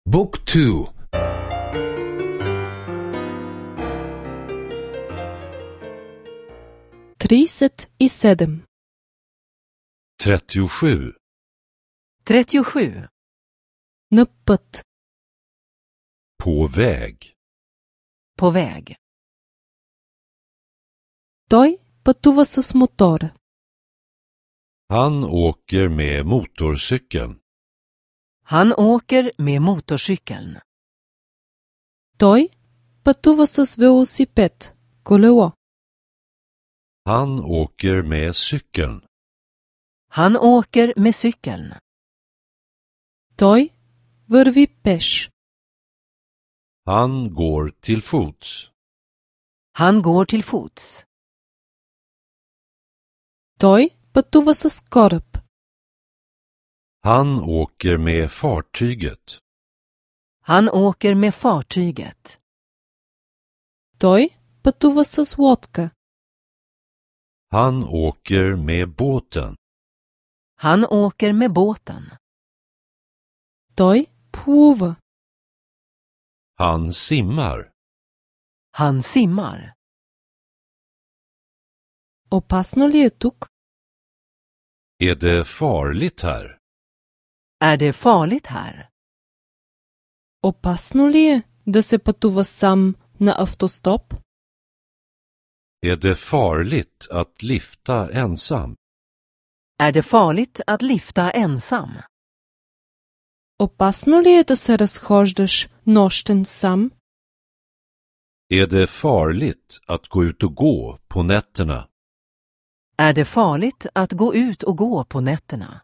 Book 2. Triset i sedem. 37. 37. На път. På väg. På väg. Той пътува с мотора. Han åker med motorcykeln. Han åker med motorcykeln. Той пътува с велосипед, колело. Han åker med cykeln. Han åker med cykeln. Той върви пеш. Han går till fots. Han går till fots. Той пътува с кораб. Han åker med fartyget. Han åker med fartyget. Той пътува с лодка. Han åker med båten. Han åker med båten. Той плува. Han simmar. Han simmar. Опасно ли е тук? Är det farligt här? Är det farligt här? Опасно ли е да се пътува сам на автостоп? Är det farligt att lifta ensam? Är det farligt att lifta ensam? Опасно ли е да се разхождаш нощен сам? Är det farligt att gå ut och gå på nätterna? Är det farligt att gå ut och gå på nätterna?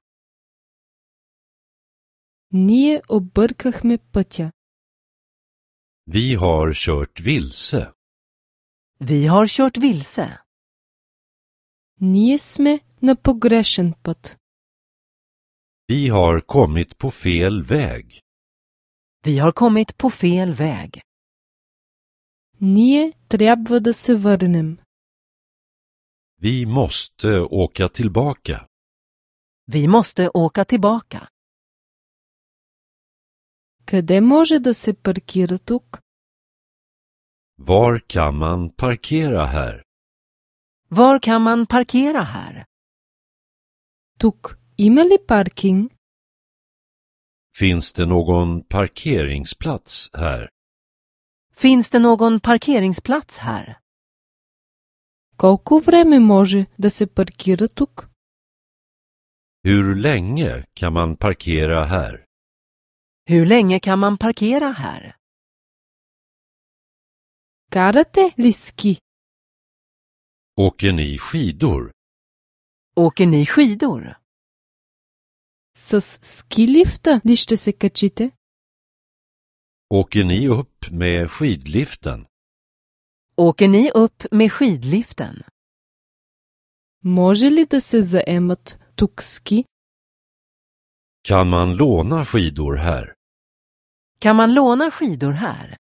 Ние объркахме пътя. Vi har kört vilse. Vi har kört vilse. Ние сме на погрешен път. Vi har kommit på fel väg. Vi har kommit på fel väg. Ние трябва да се върнем. Vi måste åka tillbaka. Vi måste åka tillbaka. Къде може да се паркира тук? Var kan man parkera här? Var kan man parkera här? Тук има ли паркинг? Finns det någon parkeringsplats här? Finns det någon parkeringsplats här? Колко време може да се паркира тук? Hur länge kan man parkera här? Hur länge kan man parkera här? Карате ли ски? Åker ni skidor? Åker ni skidor? С скилифта ли ще се качите? Åker ni upp med skidliften? Åker ni upp med skidliften? Може ли да се заемат тук ски? Kan man låna skidor här? Kan man låna skidor här?